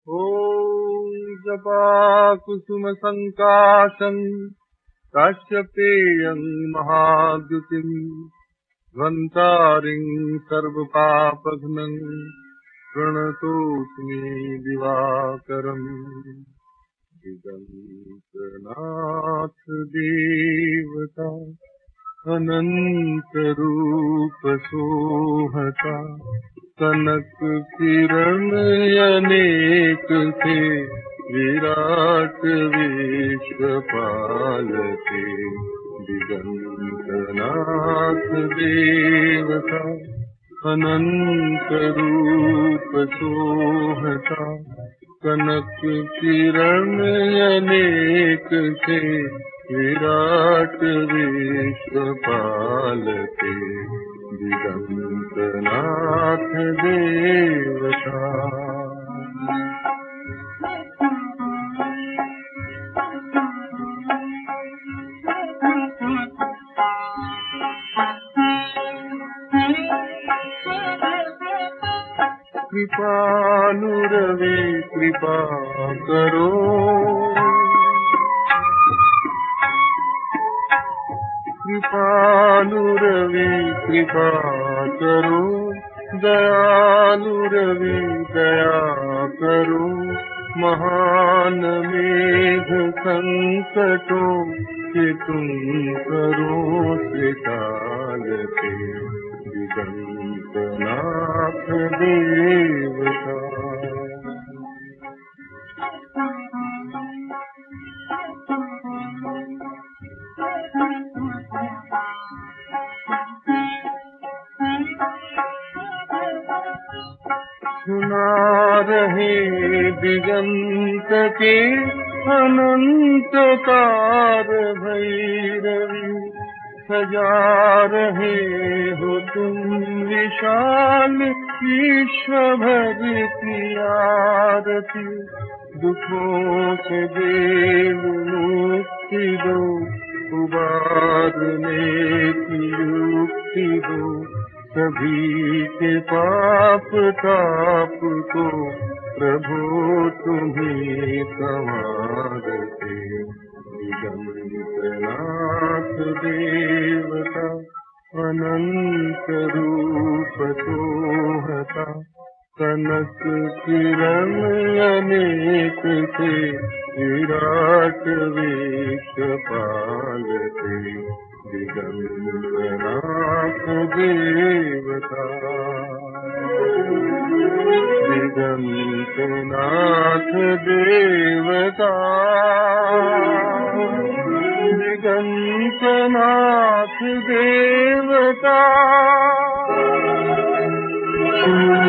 ॐ जपाकुसुमसङ्काशम् काश्यपेयम् महाद्युतिम् ध्वन्तारिम् सर्वपापघ्नम् प्रणतोऽस्मि दिवाकरम् दिगन्तनाथ देवता अनन्तरूप सोहता कनक किरण अनेक थे विराट विश्व पालते दिगंतनाथ देवता अनंत रूप सोहता कनक किरण अनेक थे विराट विश्व पालते दिगंतनाथ देवता। कृपानुरवि कृपा करो कृपानुरवि कृपा करो दयालुरवि दया करो महान मेघ संकटों के तुम करो त्रिकालते दिगंतनाथ देवता। सुना रहे दिगंत के अनंत तार भैरवी सजा रहे हो तुम विशाल विश्व भर की आरती दुखों से देव मुक्ति दो उबारने की युक्ति दो सभी के पाप ताप को प्रभु तुम्हीं संवारते दिगंतनाथ देवता अनंत रूप सोहता कनक किरण अनेक थे विराट विश्व पालते दिगंतनाथ देवता। दिगंतनाथ देवता दिगंतनाथ देवता।